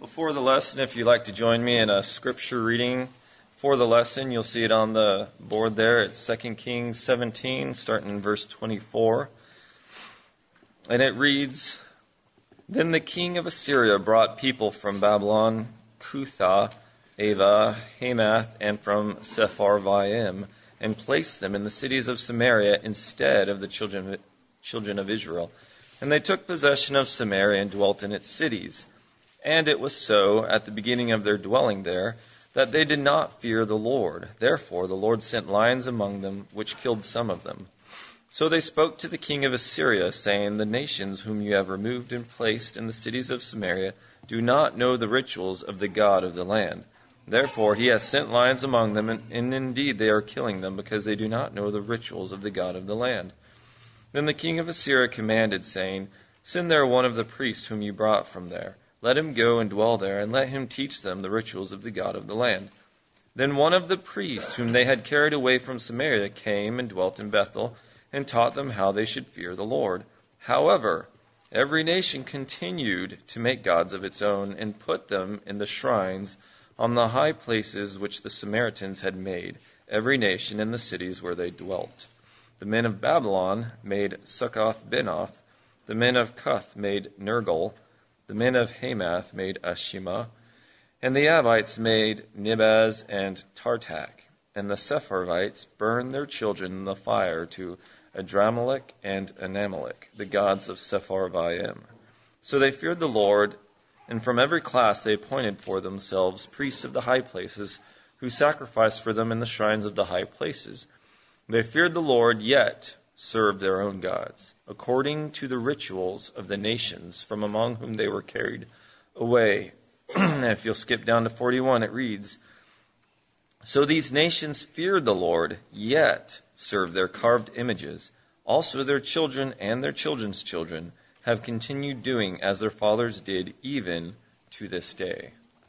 Before the lesson, if you'd like to join me in a scripture reading for the lesson, you'll see it on the board there. It's 2 Kings 17, starting in verse 24. And it reads, Then the king of Assyria brought people from Babylon, Cutha, Ava, Hamath, and from Sepharvaim, and placed them in the cities of Samaria instead of the children of Israel. And they took possession of Samaria and dwelt in its cities. And it was so, at the beginning of their dwelling there, that they did not fear the Lord. Therefore the Lord sent lions among them, which killed some of them. So they spoke to the king of Assyria, saying, The nations whom you have removed and placed in the cities of Samaria do not know the rituals of the God of the land. Therefore he has sent lions among them, and indeed they are killing them, because they do not know the rituals of the God of the land. Then the king of Assyria commanded, saying, Send there one of the priests whom you brought from there. Let him go and dwell there, and let him teach them the rituals of the God of the land. Then one of the priests whom they had carried away from Samaria came and dwelt in Bethel, and taught them how they should fear the Lord. However, every nation continued to make gods of its own, and put them in the shrines on the high places which the Samaritans had made, every nation in the cities where they dwelt. The men of Babylon made Succoth-Benoth, the men of Cuth made Nergal, the men of Hamath made Ashima, and the Avites made Nibaz and Tartak, and the Sepharvites burned their children in the fire to Adramelech and Anamelech, the gods of Sepharvaim. So they feared the Lord, and from every class they appointed for themselves priests of the high places, who sacrificed for them in the shrines of the high places. They feared the Lord, yet served their own gods, according to the rituals of the nations from among whom they were carried away. If you'll skip down to 41, it reads, So these nations feared the Lord, yet served their carved images. Also their children and their children's children have continued doing as their fathers did, even to this day.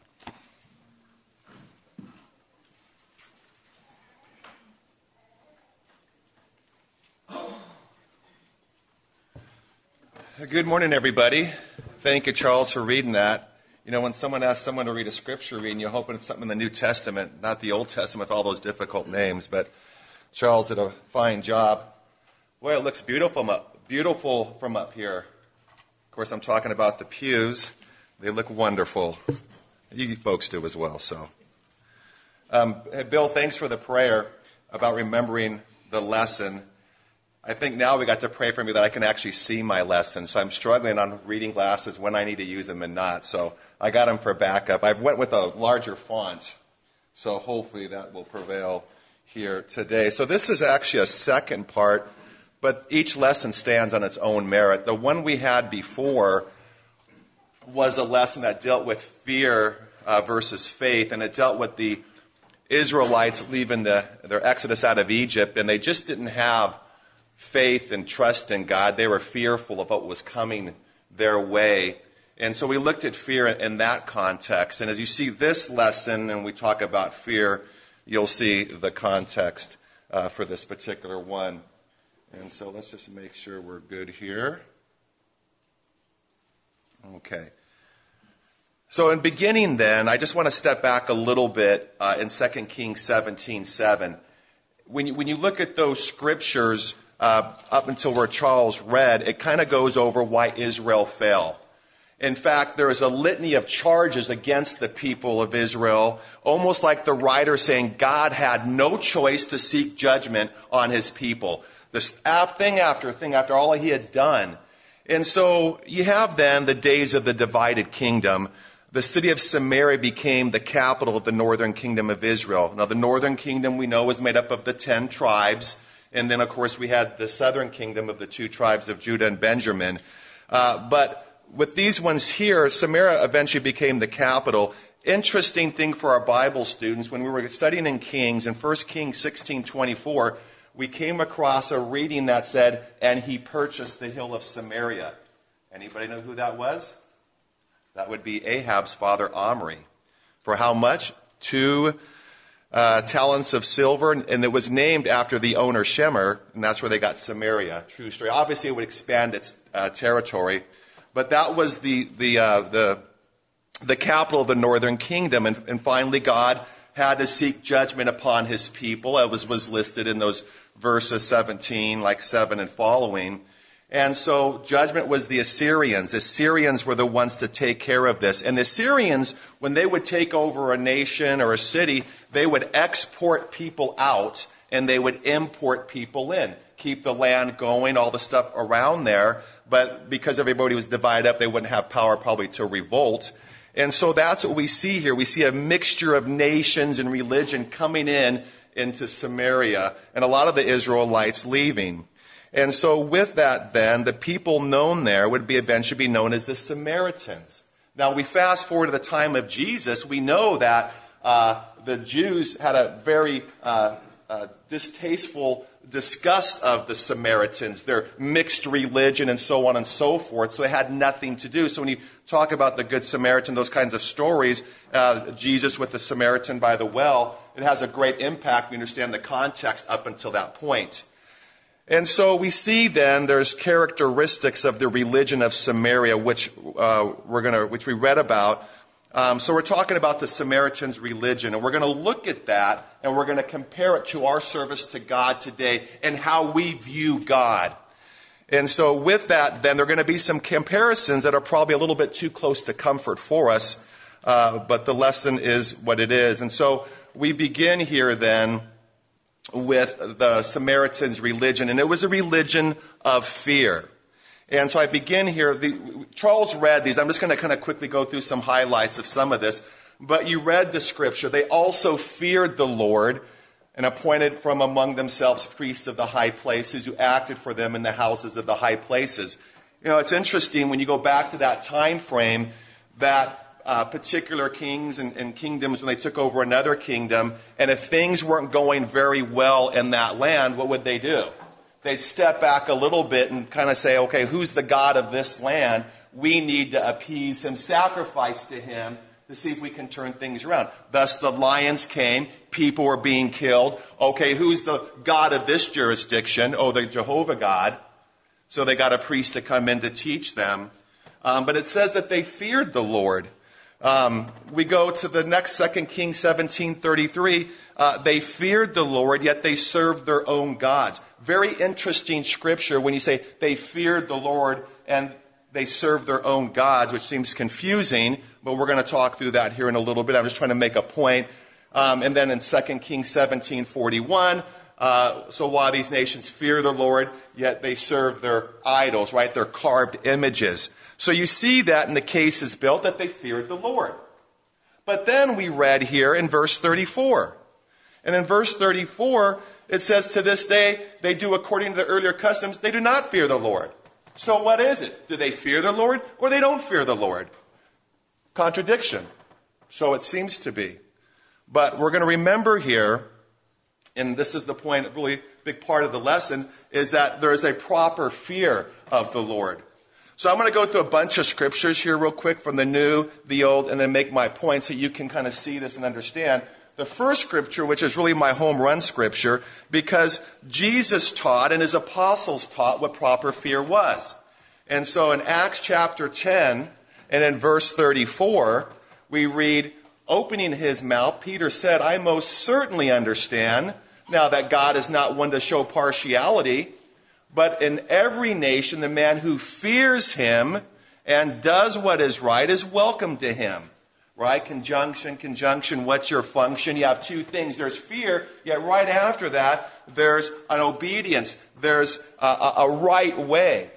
Good morning, everybody. Thank you, Charles, for reading that. You know, when someone asks someone to read a scripture reading, you're hoping it's something in the New Testament, not the Old Testament with all those difficult names. But Charles did a fine job. Boy, it looks beautiful from up here. Of course, I'm talking about the pews. They look wonderful. You folks do as well. So, Bill, thanks for the prayer about remembering the lesson. I think now we got to pray for me that I can actually see my lesson. So I'm struggling on reading glasses when I need to use them and not. So I got them for backup. I went with a larger font. So hopefully that will prevail here today. So this is actually a second part, but each lesson stands on its own merit. The one we had before was a lesson that dealt with fear versus faith, and it dealt with the Israelites leaving their exodus out of Egypt, and they just didn't have faith and trust in God. They were fearful of what was coming their way. And so we looked at fear in that context. And as you see this lesson and we talk about fear, you'll see the context for this particular one. And so let's just make sure we're good here. Okay. So in beginning then, I just want to step back a little bit in 2 Kings 17:7. When you look at those scriptures, up until where Charles read, it kind of goes over why Israel fell. In fact, there is a litany of charges against the people of Israel, almost like the writer saying God had no choice to seek judgment on his people. This thing after all he had done. And so you have then the days of the divided kingdom. The city of Samaria became the capital of the northern kingdom of Israel. Now, the northern kingdom we know was made up of the 10 tribes. And then, of course, we had the southern kingdom of the 2 tribes of Judah and Benjamin. But with these ones here, Samaria eventually became the capital. Interesting thing for our Bible students, when we were studying in Kings, in 1 Kings 16:24, we came across a reading that said, and he purchased the hill of Samaria. Anybody know who that was? That would be Ahab's father, Omri. For how much? 2 talents of silver, and it was named after the owner Shemer, and that's where they got Samaria. True story. Obviously, it would expand its territory, but that was the the capital of the northern kingdom. And finally, God had to seek judgment upon his people, as was listed in those verses 17, like 7 and following. And so judgment was the Assyrians. The Assyrians were the ones to take care of this. And the Assyrians, when they would take over a nation or a city, they would export people out and they would import people in. Keep the land going, all the stuff around there. But because everybody was divided up, they wouldn't have power probably to revolt. And so that's what we see here. We see a mixture of nations and religion coming into Samaria, and a lot of the Israelites leaving. And so with that then, the people known there would eventually be known as the Samaritans. Now we fast forward to the time of Jesus, we know that the Jews had a very distasteful disgust of the Samaritans, their mixed religion and so on and so forth, so they had nothing to do. So when you talk about the Good Samaritan, those kinds of stories, Jesus with the Samaritan by the well, it has a great impact. We understand the context up until that point. And so we see then there's characteristics of the religion of Samaria, which we read about. So we're talking about the Samaritans' religion, and we're going to look at that, and we're going to compare it to our service to God today and how we view God. And so with that, then, there are going to be some comparisons that are probably a little bit too close to comfort for us, but the lesson is what it is. And so we begin here, then, with the Samaritans' religion, and it was a religion of fear. And so I begin here. Charles read these. I'm just going to kind of quickly go through some highlights of some of this. But you read the scripture. They also feared the Lord and appointed from among themselves priests of the high places who acted for them in the houses of the high places. You know, it's interesting when you go back to that time frame that particular kings and kingdoms, when they took over another kingdom, and if things weren't going very well in that land, what would they do? They'd step back a little bit and kind of say, okay, who's the God of this land? We need to appease him, sacrifice to him to see if we can turn things around. Thus the lions came, people were being killed. Okay, who's the God of this jurisdiction? Oh, the Jehovah God. So they got a priest to come in to teach them. But it says that they feared the Lord. We go to the next 2 Kings 17:33. They feared the Lord, yet they served their own gods. Very interesting scripture when you say they feared the Lord and they served their own gods, which seems confusing, but we're going to talk through that here in a little bit. I'm just trying to make a point. And then in 2 Kings 17:41, so while these nations fear the Lord, yet they serve their idols, right? Their carved images. So you see that in the case is built that they feared the Lord. But then we read here in verse 34. And in verse 34, it says, to this day, they do according to the earlier customs. They do not fear the Lord. So what is it? Do they fear the Lord or they don't fear the Lord? Contradiction. So it seems to be. But we're going to remember here, and this is the point, a really big part of the lesson, is that there is a proper fear of the Lord. So I'm going to go through a bunch of scriptures here real quick from the New, the Old, and then make my point so you can kind of see this and understand. The first scripture, which is really my home run scripture, because Jesus taught and his apostles taught what proper fear was. And so in Acts chapter 10 and in verse 34, we read, opening his mouth, Peter said, I most certainly understand now that God is not one to show partiality, but in every nation the man who fears him and does what is right is welcome to him. Right? Conjunction, what's your function? You have two things. There's fear, yet right after that, there's an obedience. There's a right way.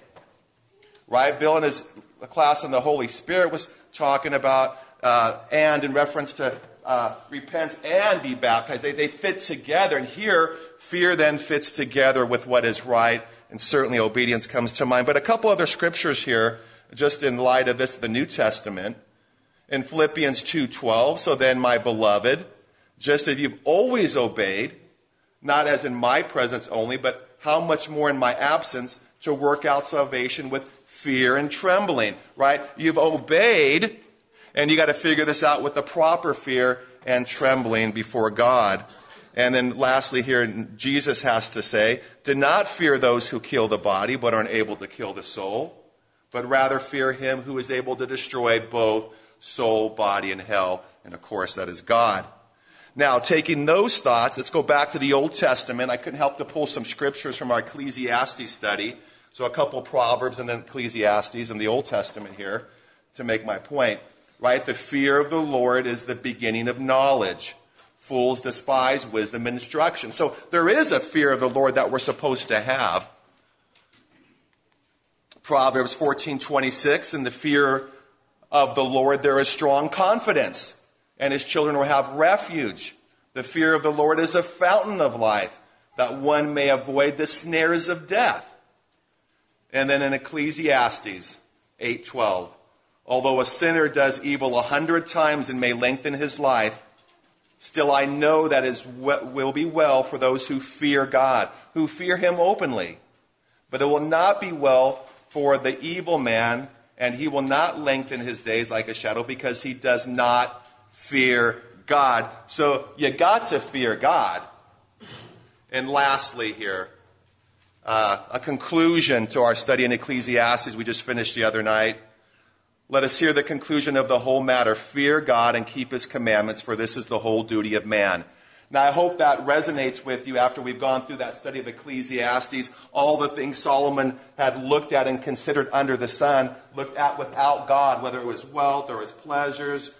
Right? Bill in his class on the Holy Spirit was talking about, and in reference to repent and be baptized. They fit together. And here, fear then fits together with what is right. And certainly obedience comes to mind. But a couple other scriptures here, just in light of this, the New Testament. In Philippians 2:12, so then, my beloved, just as you've always obeyed, not as in my presence only, but how much more in my absence, to work out salvation with fear and trembling, right? You've obeyed, and you got to figure this out with the proper fear and trembling before God. And then lastly here, Jesus has to say, do not fear those who kill the body, but are unable to kill the soul, but rather fear him who is able to destroy both soul, body, and hell. And of course, that is God. Now, taking those thoughts, let's go back to the Old Testament. I couldn't help to pull some scriptures from our Ecclesiastes study. So a couple Proverbs and then Ecclesiastes in the Old Testament here to make my point. Right? The fear of the Lord is the beginning of knowledge. Fools despise wisdom and instruction. So there is a fear of the Lord that we're supposed to have. Proverbs 14:26, in the fear of the Lord there is strong confidence, and his children will have refuge. The fear of the Lord is a fountain of life, that one may avoid the snares of death. And then in Ecclesiastes 8:12, although a sinner does evil 100 times and may lengthen his life, still I know that it will be well for those who fear God, who fear him openly. But it will not be well for the evil man, and he will not lengthen his days like a shadow, because he does not fear God. So you got to fear God. And lastly here, a conclusion to our study in Ecclesiastes we just finished the other night. Let us hear the conclusion of the whole matter. Fear God and keep his commandments, for this is the whole duty of man. Now, I hope that resonates with you after we've gone through that study of Ecclesiastes, all the things Solomon had looked at and considered under the sun, looked at without God, whether it was wealth or his pleasures,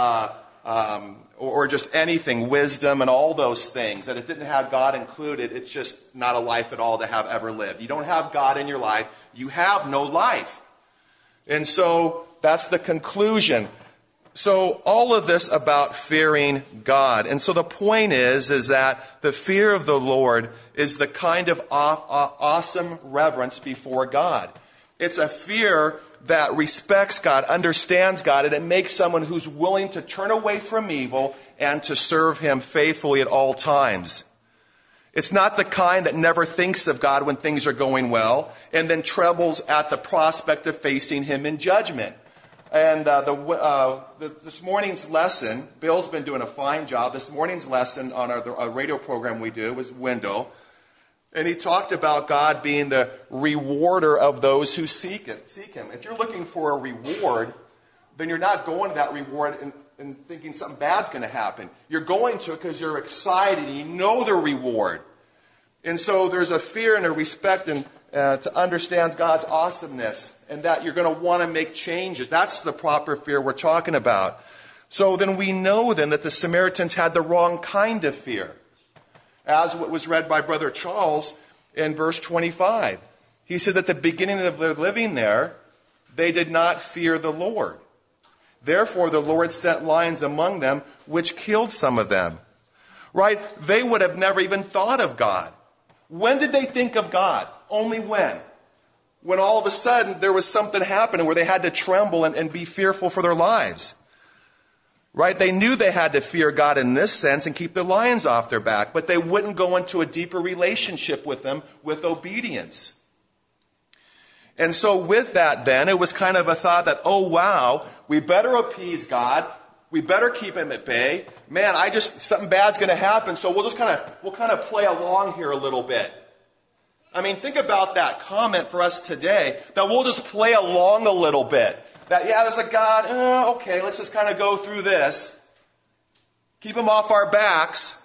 or just anything, wisdom and all those things, that it didn't have God included. It's just not a life at all to have ever lived. You don't have God in your life, you have no life. And so that's the conclusion. So all of this about fearing God. And so the point is that the fear of the Lord is the kind of awesome reverence before God. It's a fear that respects God, understands God, and it makes someone who's willing to turn away from evil and to serve him faithfully at all times. It's not the kind that never thinks of God when things are going well and then trembles at the prospect of facing him in judgment. And this morning's lesson, Bill's been doing a fine job. This morning's lesson on our radio program we do was Window. And he talked about God being the rewarder of those who seek him. If you're looking for a reward, then you're not going to that reward and thinking something bad's going to happen. You're going to it because you're excited and you know the reward. And so there's a fear and a respect and to understand God's awesomeness, and that you're going to want to make changes. That's the proper fear we're talking about. So then we know then that the Samaritans had the wrong kind of fear, as what was read by Brother Charles in verse 25. He said at the beginning of their living there, they did not fear the Lord. Therefore the Lord sent lions among them, which killed some of them. Right? They would have never even thought of God. When did they think of God? Only when? When all of a sudden there was something happening where they had to tremble and be fearful for their lives. Right? They knew they had to fear God in this sense and keep the lions off their back, but they wouldn't go into a deeper relationship with them with obedience. And so with that then, it was kind of a thought that, oh wow, we better appease God. We better keep him at bay. Man, something bad's going to happen, so we'll kind of play along here a little bit. I mean, think about that comment for us today, that we'll just play along a little bit. That, yeah, there's a God, okay, let's just kind of go through this. Keep him off our backs.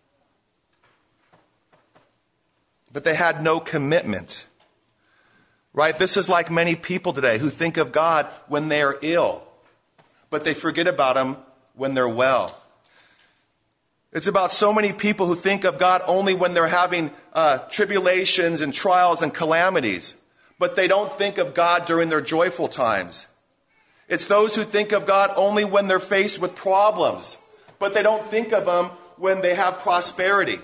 But they had no commitment. Right? This is like many people today who think of God when they are ill, but they forget about him when they're well. It's about so many people who think of God only when they're having tribulations and trials and calamities, but they don't think of God during their joyful times. It's those who think of God only when they're faced with problems, but they don't think of him when they have prosperity.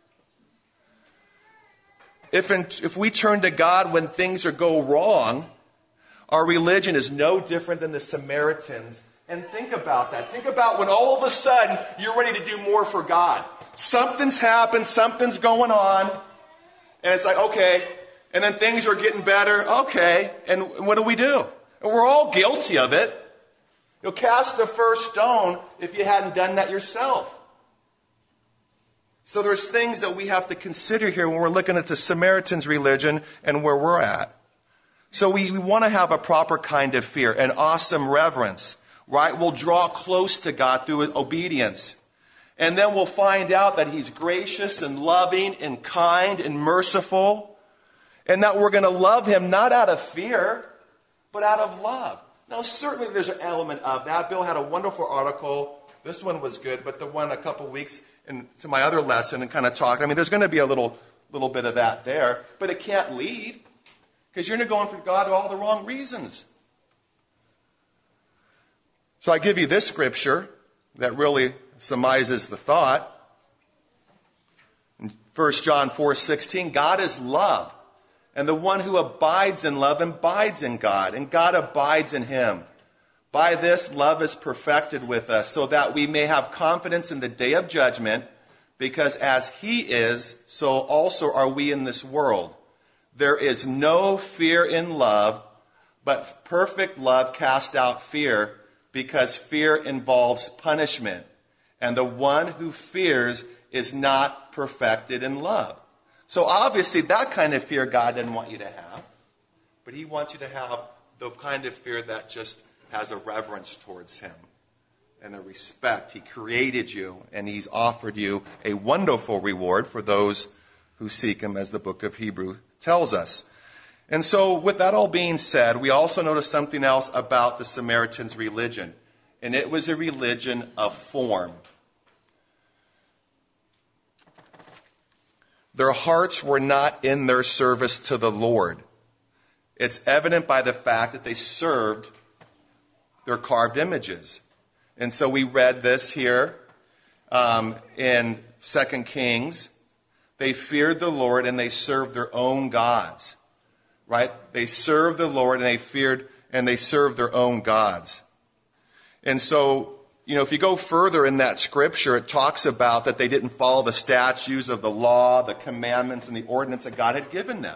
If we turn to God when things go wrong, our religion is no different than the Samaritans. And think about that. Think about when all of a sudden you're ready to do more for God. Something's happened, something's going on, and it's like, okay, and then things are getting better, okay, and what do? And we're all guilty of it. You'll cast the first stone if you hadn't done that yourself. So there's things that we have to consider here when we're looking at the Samaritan's religion and where we're at. So we want to have a proper kind of fear, an awesome reverence. right? We'll draw close to God through obedience. And then we'll find out that he's gracious and loving and kind and merciful. And that we're going to love him not out of fear, but out of love. Now, certainly there's an element of that. Bill had a wonderful article. This one was good, but the one a couple weeks into my other lesson and kind of talked. I mean, there's going to be a little bit of that there, but it can't lead because you're going for God for all the wrong reasons. So I give you this scripture that really surmises the thought. In 1 John 4:16, God is love. And the one who abides in love abides in God, and God abides in him. By this, love is perfected with us, so that we may have confidence in the day of judgment, because as he is, so also are we in this world. There is no fear in love, but perfect love casts out fear, because fear involves punishment. And the one who fears is not perfected in love. So obviously that kind of fear God didn't want you to have. But he wants you to have the kind of fear that just has a reverence towards him and a respect. He created you and he's offered you a wonderful reward for those who seek him, as the book of Hebrews tells us. And so with that all being said, we also notice something else about the Samaritans' religion. And it was a religion of form. Their hearts were not in their service to the Lord. It's evident by the fact that they served their carved images. And so we read this here in 2 Kings. They feared the Lord and they served their own gods. Right? They served the Lord and they feared and they served their own gods. And so, if you go further in that scripture, it talks about that they didn't follow the statutes of the law, the commandments, and the ordinance that God had given them.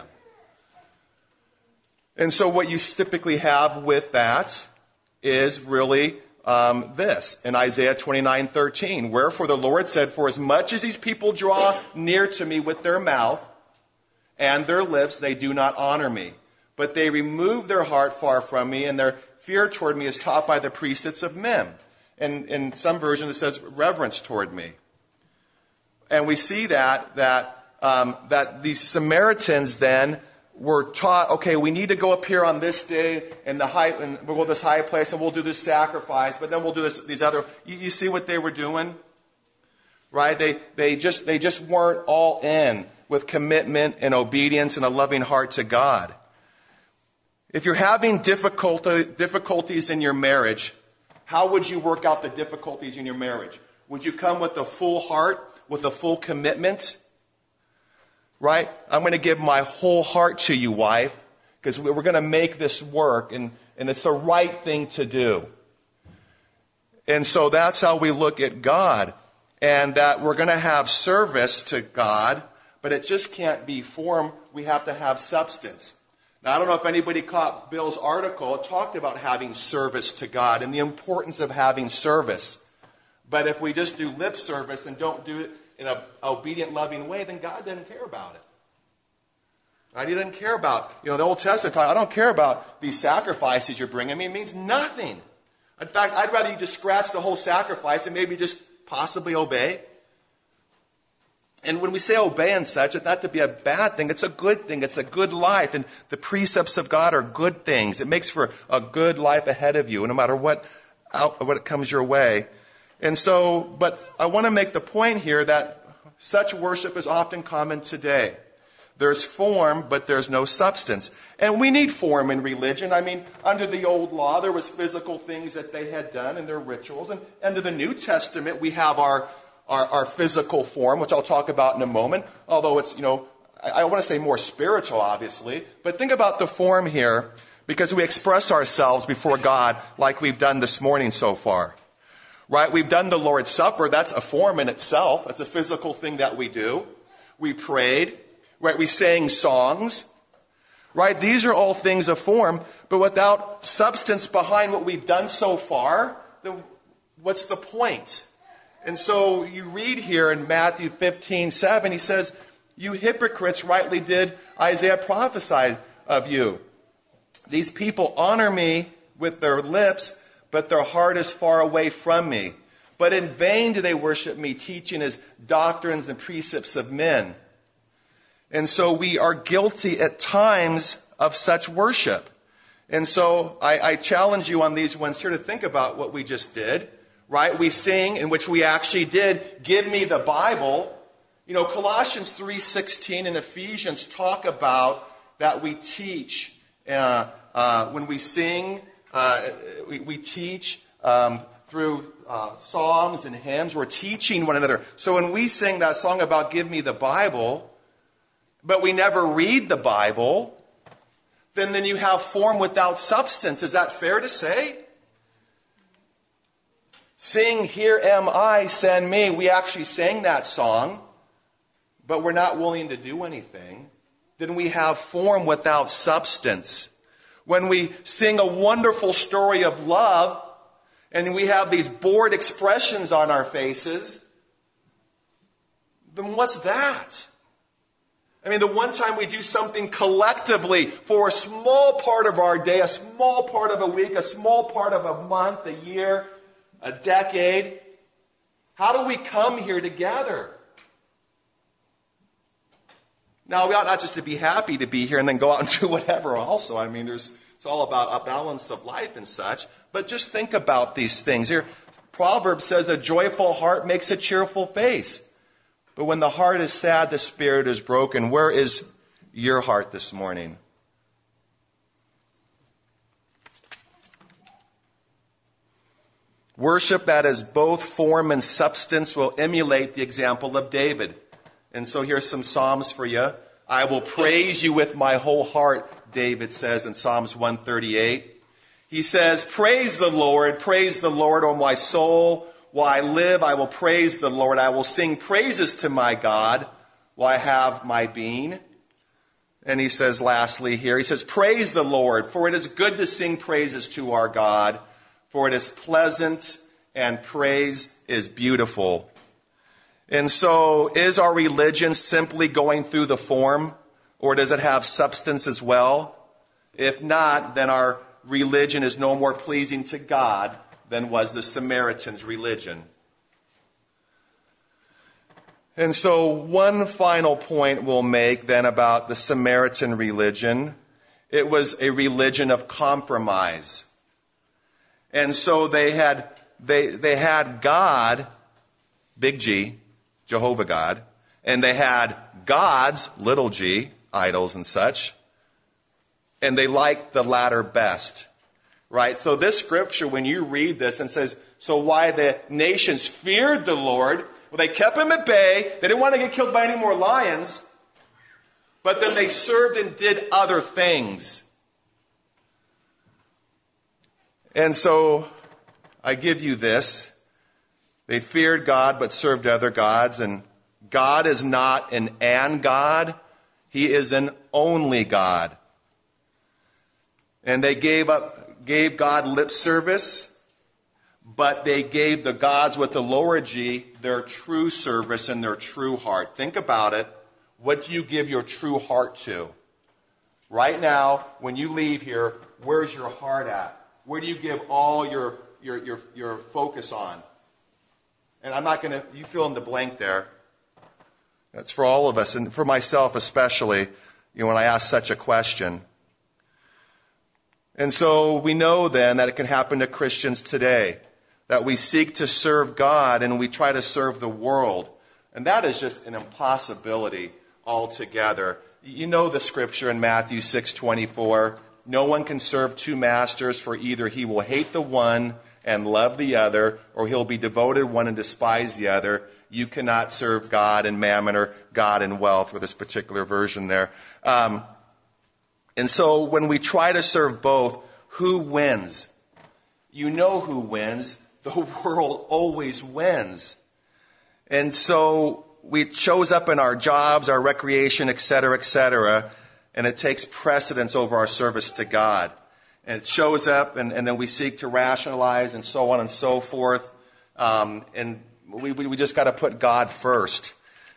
And so what you typically have with that is really this. In Isaiah 29:13, wherefore the Lord said, for as much as these people draw near to me with their mouth and their lips, they do not honor me. But they remove their heart far from me, and their fear toward me is taught by the precepts of men. And in some version it says reverence toward me. And we see that these Samaritans then were taught, okay, we need to go up here on this day and we'll go to this high place and we'll do this sacrifice, but then we'll do these other. You see what they were doing? Right? They just weren't all in with commitment and obedience and a loving heart to God. If you're having difficulties in your marriage, how would you work out the difficulties in your marriage? Would you come with a full heart, with a full commitment? Right? I'm going to give my whole heart to you, wife, because we're going to make this work, and it's the right thing to do. And so that's how we look at God, and that we're going to have service to God, but it just can't be form. We have to have substance. Now, I don't know if anybody caught Bill's article. It talked about having service to God and the importance of having service. But if we just do lip service and don't do it in an obedient, loving way, then God doesn't care about it. Right? He doesn't care about, the Old Testament. I don't care about these sacrifices you're bringing me. It means nothing. In fact, I'd rather you just scratch the whole sacrifice and maybe just possibly obey. And when we say obey and such, it's not to be a bad thing. It's a good thing. It's a good life. And the precepts of God are good things. It makes for a good life ahead of you, no matter what comes your way. And so, but I want to make the point here that such worship is often common today. There's form, but there's no substance. And we need form in religion. I mean, under the old law, there was physical things that they had done and their rituals. And under the New Testament, we have our physical form, which I'll talk about in a moment, although it's, I want to say more spiritual, obviously. But think about the form here, because we express ourselves before God like we've done this morning so far. Right? We've done the Lord's Supper. That's a form in itself. That's a physical thing that we do. We prayed. Right? We sang songs. Right? These are all things of form, but without substance behind what we've done so far, then what's the point? And so you read here in Matthew 15:7, he says, you hypocrites, rightly did Isaiah prophesy of you. These people honor me with their lips, but their heart is far away from me. But in vain do they worship me, teaching as doctrines and precepts of men. And so we are guilty at times of such worship. And so I challenge you on these ones here to think about what we just did, right? We sing, in which we actually did, give me the Bible. You know, Colossians 3:16 and Ephesians talk about that we teach. When we sing, we teach through psalms and hymns. We're teaching one another. So when we sing that song about give me the Bible, but we never read the Bible, then you have form without substance. Is that fair to say? Sing, here am I, send me. We actually sang that song, but we're not willing to do anything. Then we have form without substance. When we sing a wonderful story of love, and we have these bored expressions on our faces, then what's that? I mean, the one time we do something collectively for a small part of our day, a small part of a week, a small part of a month, a year, a decade, how do we come here together? Now, we ought not just to be happy to be here and then go out and do whatever also. I mean, it's all about a balance of life and such. But just think about these things. Here, Proverbs says, a joyful heart makes a cheerful face. But when the heart is sad, the spirit is broken. Where is your heart this morning? Worship that is both form and substance will emulate the example of David. And so here's some Psalms for you. I will praise you with my whole heart, David says in Psalms 138. He says, praise the Lord, O my soul. While I live, I will praise the Lord. I will sing praises to my God while I have my being. And he says lastly here, he says, praise the Lord, for it is good to sing praises to our God, for it is pleasant and praise is beautiful. And so is our religion simply going through the form, or does it have substance as well? If not, then our religion is no more pleasing to God than was the Samaritan's religion. And so one final point we'll make then about the Samaritan religion. It was a religion of compromise. And so they had God, big G, Jehovah God, and they had gods, little g, idols and such, and they liked the latter best. Right? So this scripture, when you read this and says, so why the nations feared the Lord, well, they kept him at bay. They didn't want to get killed by any more lions. But then they served and did other things. And so I give you this. They feared God but served other gods. And God is not an and God. He is an only God. And they gave God lip service, but they gave the gods with the lower G their true service and their true heart. Think about it. What do you give your true heart to? Right now, when you leave here, where's your heart at? Where do you give all your focus on? And I'm not going to, you fill in the blank there. That's for all of us, and for myself especially, when I ask such a question. And so we know then that it can happen to Christians today, that we seek to serve God and we try to serve the world. And that is just an impossibility altogether. You know the scripture in Matthew 6:24. No one can serve two masters, for either he will hate the one and love the other, or he'll be devoted one and despise the other. You cannot serve God and mammon or God and wealth, with this particular version there. And so when we try to serve both, who wins? You know who wins. The world always wins. And so it shows up in our jobs, our recreation, etc., and it takes precedence over our service to God. And it shows up, and then we seek to rationalize and so on and so forth. And we just got to put God first.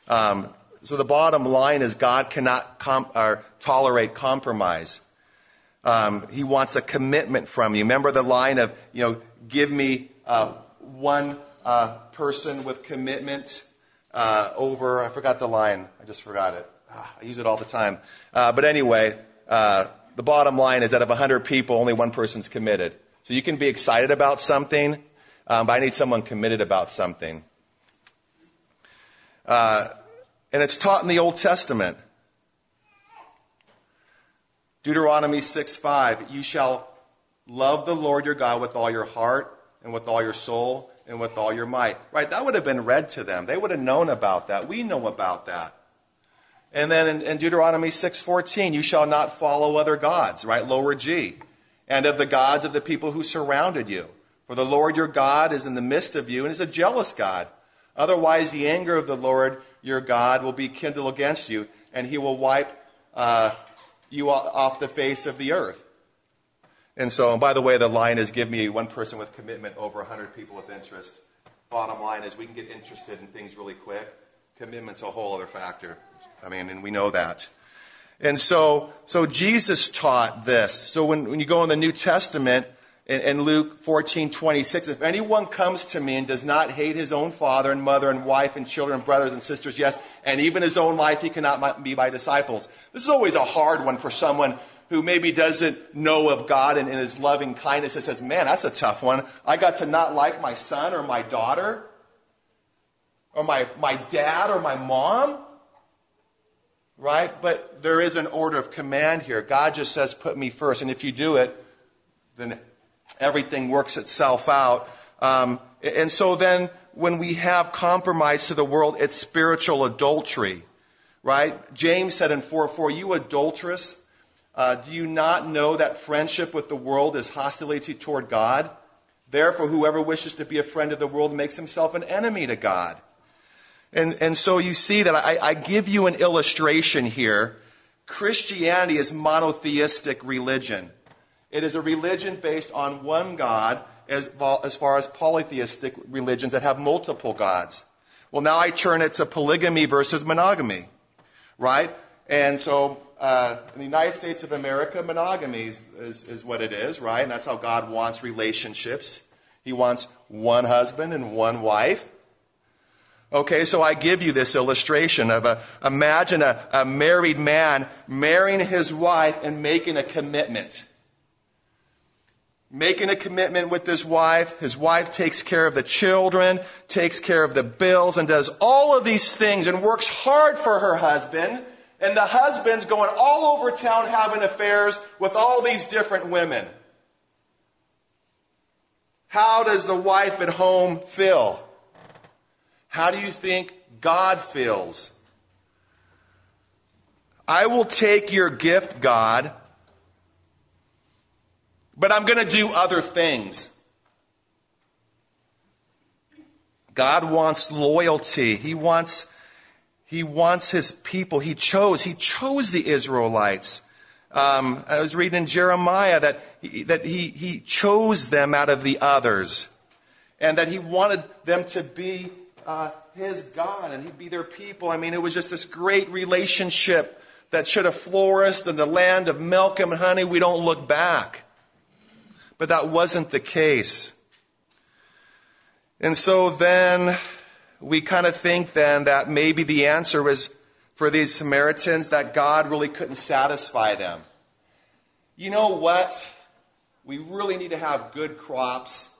So the bottom line is God cannot tolerate compromise. He wants a commitment from you. Remember the line of, give me one person with commitment over, I forgot the line. I just forgot it. I use it all the time. But anyway, the bottom line is that of 100 people, only one person's committed. So you can be excited about something, but I need someone committed about something. And it's taught in the Old Testament. Deuteronomy 6:5, you shall love the Lord your God with all your heart and with all your soul and with all your might. Right, that would have been read to them. They would have known about that. We know about that. And then in Deuteronomy 6:14, you shall not follow other gods, right, lower G, and of the gods of the people who surrounded you. For the Lord your God is in the midst of you and is a jealous God. Otherwise the anger of the Lord your God will be kindled against you, and he will wipe you off the face of the earth. And so, and by the way, the line is give me one person with commitment over 100 people with interest. Bottom line is we can get interested in things really quick. Commitment's a whole other factor. And we know that. And so Jesus taught this. So when you go in the New Testament, in Luke 14:26, if anyone comes to me and does not hate his own father and mother and wife and children and brothers and sisters, yes, and even his own life, he cannot be my disciples. This is always a hard one for someone who maybe doesn't know of God and in his loving kindness. It says, man, that's a tough one. I got to not like my son or my daughter or my dad or my mom. Right? But there is an order of command here. God just says, put me first. And if you do it, then everything works itself out. And so then when we have compromise to the world, it's spiritual adultery. Right? James said in 4:4, you adulteress, do you not know that friendship with the world is hostility toward God? Therefore, whoever wishes to be a friend of the world makes himself an enemy to God. And so you see that I give you an illustration here. Christianity is monotheistic religion. It is a religion based on one God as far as polytheistic religions that have multiple gods. Well, now I turn it to polygamy versus monogamy, right? And so in the United States of America, monogamy is what it is, right? And that's how God wants relationships. He wants one husband and one wife. Okay, so I give you this illustration of imagine a married man marrying his wife and making a commitment. Making a commitment with his wife. His wife takes care of the children, takes care of the bills, and does all of these things and works hard for her husband. And the husband's going all over town having affairs with all these different women. How does the wife at home feel? How do you think God feels? I will take your gift, God, but I'm going to do other things. God wants loyalty. He wants his people. He chose the Israelites. I was reading in Jeremiah that he chose them out of the others, and that he wanted them to be his God, and he'd be their people. It was just this great relationship that should have flourished in the land of milk and honey. We don't look back. But that wasn't the case. And so then we kind of think then that maybe the answer was for these Samaritans that God really couldn't satisfy them. You know what? We really need to have good crops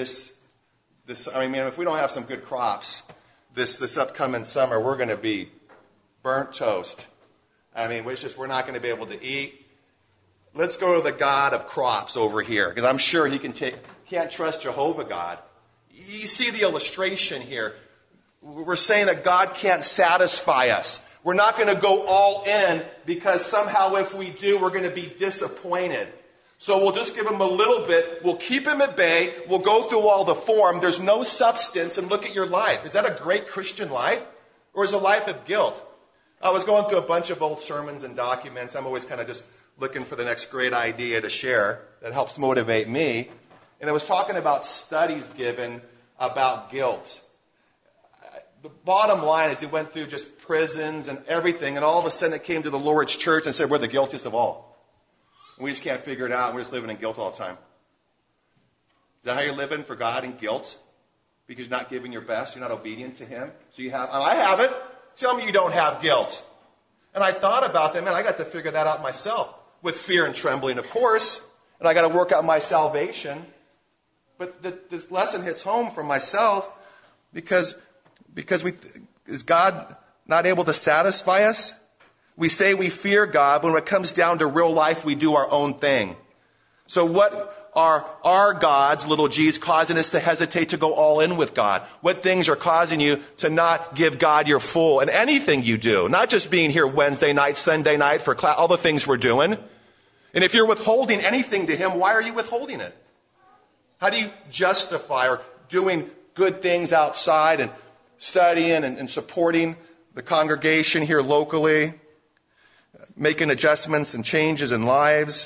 if we don't have some good crops this upcoming summer, we're going to be burnt toast. We're not going to be able to eat. Let's go to the God of crops over here, because I'm sure he can't trust Jehovah God. You see the illustration here. We're saying that God can't satisfy us. We're not going to go all in, because somehow if we do, we're going to be disappointed. So we'll just give him a little bit. We'll keep him at bay. We'll go through all the form. There's no substance. And look at your life. Is that a great Christian life? Or is it a life of guilt? I was going through a bunch of old sermons and documents. I'm always kind of just looking for the next great idea to share that helps motivate me. And I was talking about studies given about guilt. The bottom line is he went through just prisons and everything. And all of a sudden it came to the Lord's church and said, we're the guiltiest of all. And we just can't figure it out. And we're just living in guilt all the time. Is that how you're living for God in guilt? Because you're not giving your best, you're not obedient to Him. So you have, I haven't. Tell me you don't have guilt. And I thought about that, man, I got to figure that out myself. With fear and trembling, of course. And I got to work out my salvation. But this lesson hits home for myself because is God not able to satisfy us? We say we fear God, but when it comes down to real life, we do our own thing. So what are our gods, little g's, causing us to hesitate to go all in with God? What things are causing you to not give God your full in anything you do? Not just being here Wednesday night, Sunday night for class, all the things we're doing. And if you're withholding anything to Him, why are you withholding it? How do you justify or doing good things outside and studying and supporting the congregation here locally, making adjustments and changes in lives?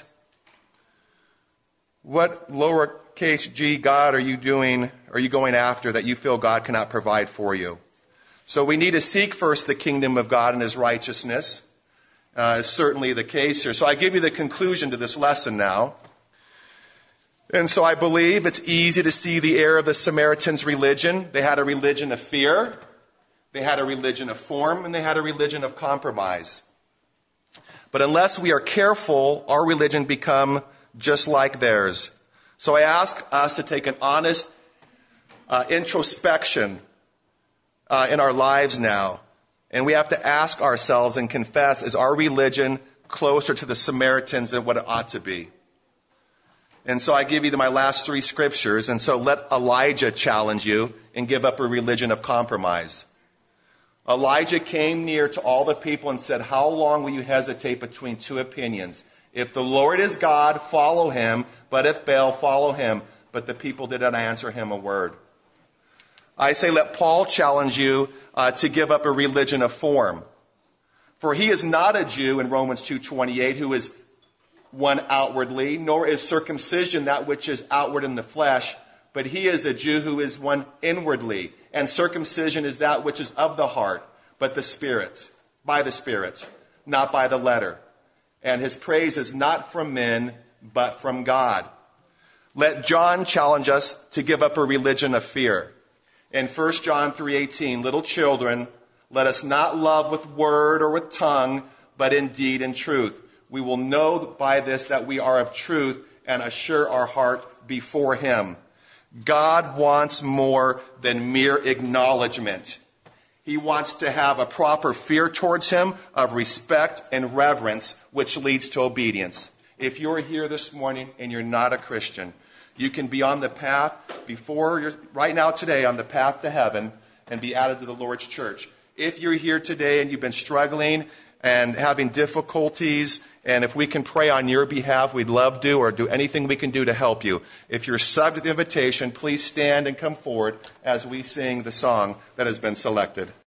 What lowercase g God are you going after that you feel God cannot provide for you? So we need to seek first the kingdom of God and His righteousness. Is certainly the case here. So I give you the conclusion to this lesson now. And so I believe it's easy to see the error of the Samaritans' religion. They had a religion of fear, they had a religion of form, and they had a religion of compromise. But unless we are careful, our religion become just like theirs. So I ask us to take an honest introspection in our lives now. And we have to ask ourselves and confess, is our religion closer to the Samaritans than what it ought to be? And so I give you my last three scriptures. And so let Elijah challenge you and give up a religion of compromise. Elijah came near to all the people and said, how long will you hesitate between two opinions? If the Lord is God, follow Him. But if Baal, follow him. But the people did not answer him a word. I say let Paul challenge you to give up a religion of form. For he is not a Jew in Romans 2:28 who is one outwardly, nor is circumcision that which is outward in the flesh, but he is a Jew who is one inwardly. And circumcision is that which is of the heart, but the Spirit, by the Spirit, not by the letter. And his praise is not from men, but from God. Let John challenge us to give up a religion of fear. In 1 John 3:18, little children, let us not love with word or with tongue, but in deed and truth. We will know by this that we are of truth and assure our heart before Him. God wants more than mere acknowledgement. He wants to have a proper fear towards Him of respect and reverence, which leads to obedience. If you're here this morning and you're not a Christian, you can be on the path right now today on the path to heaven and be added to the Lord's church. If you're here today and you've been struggling and having difficulties, and if we can pray on your behalf, we'd love to, or do anything we can do to help you. If you're subject to the invitation, please stand and come forward as we sing the song that has been selected.